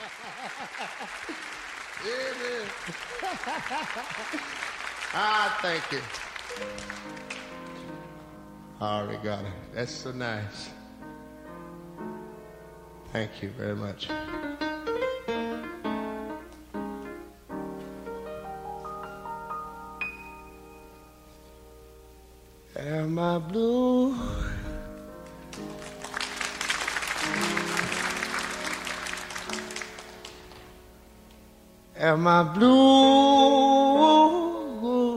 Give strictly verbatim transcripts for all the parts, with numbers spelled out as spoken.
Amen. Ah, thank you. All right, got it. That's so nice. Thank you very much. Am I blue? Am I blue?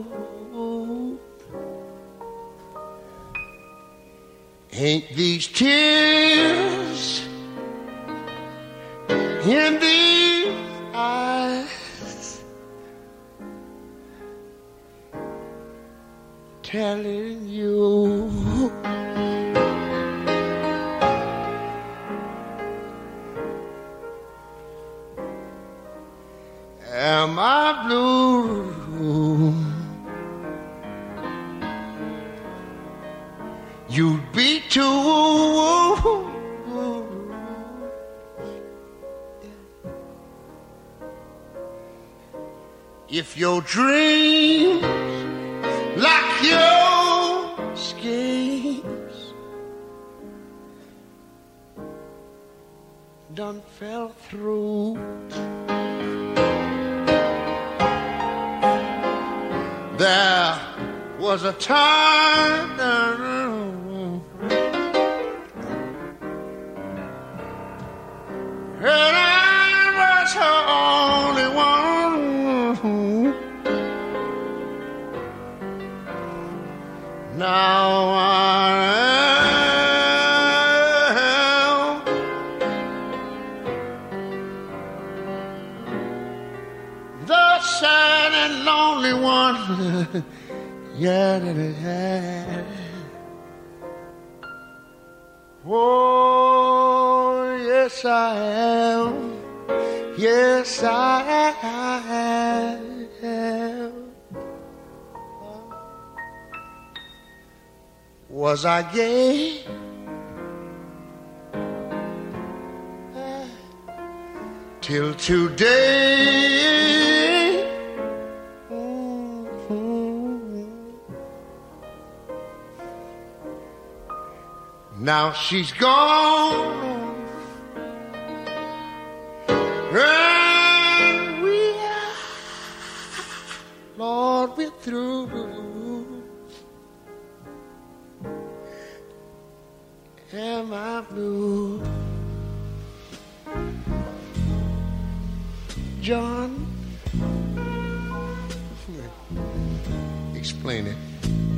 Ain't these tears in these eyes telling you am I blue? You'd be too if your dreams like your schemes done fell through. There was a time and I was her only one. Now I am the sad and lonely one. Yeah, yeah. Oh, yes, I am. Yes, I am. Was I gay? Till today. Now she's gone, and we are, Lord, we're through. Am I blue? John, explain it.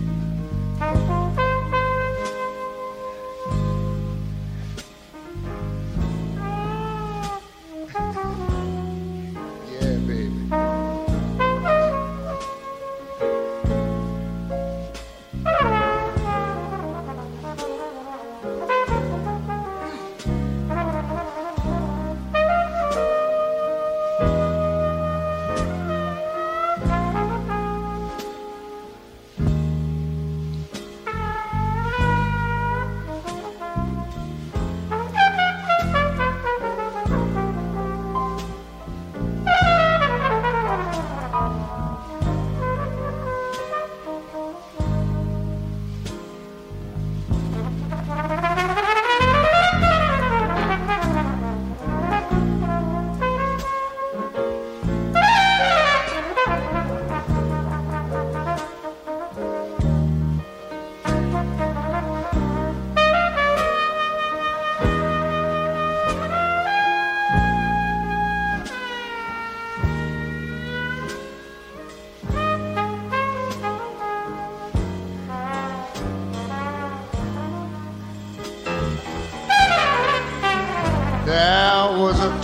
There was a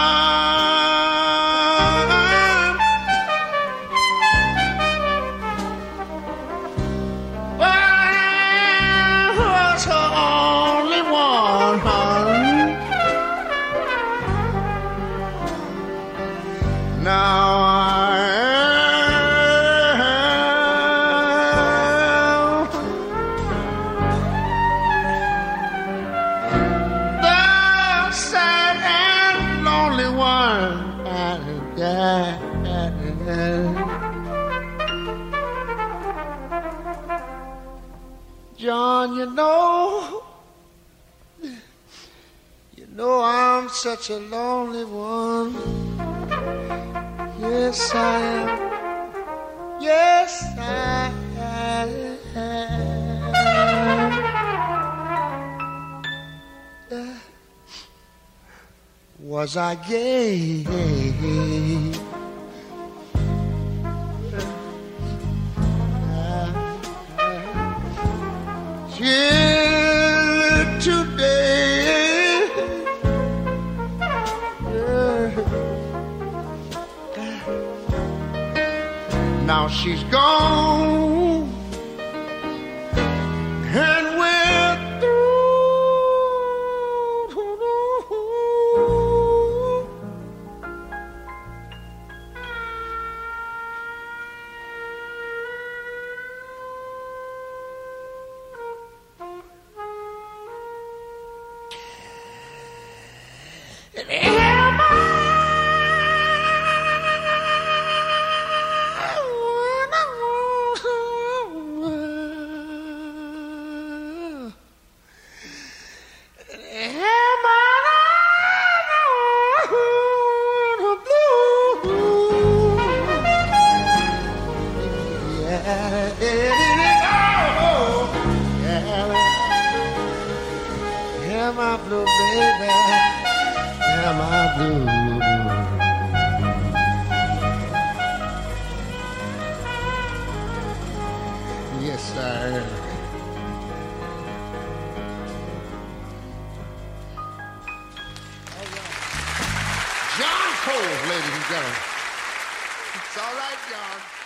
time when I was her only one. Now I am the sad and lonely one. know I'm such a lonely one. Yes, I am. Yes, I am. Uh, Was I gay? Yeah, today, yeah. Now she's gone, and we're through. Yeah, my blue baby, yeah, my blue. Yes, sir. John Cole, ladies and gentlemen. It's all right, John.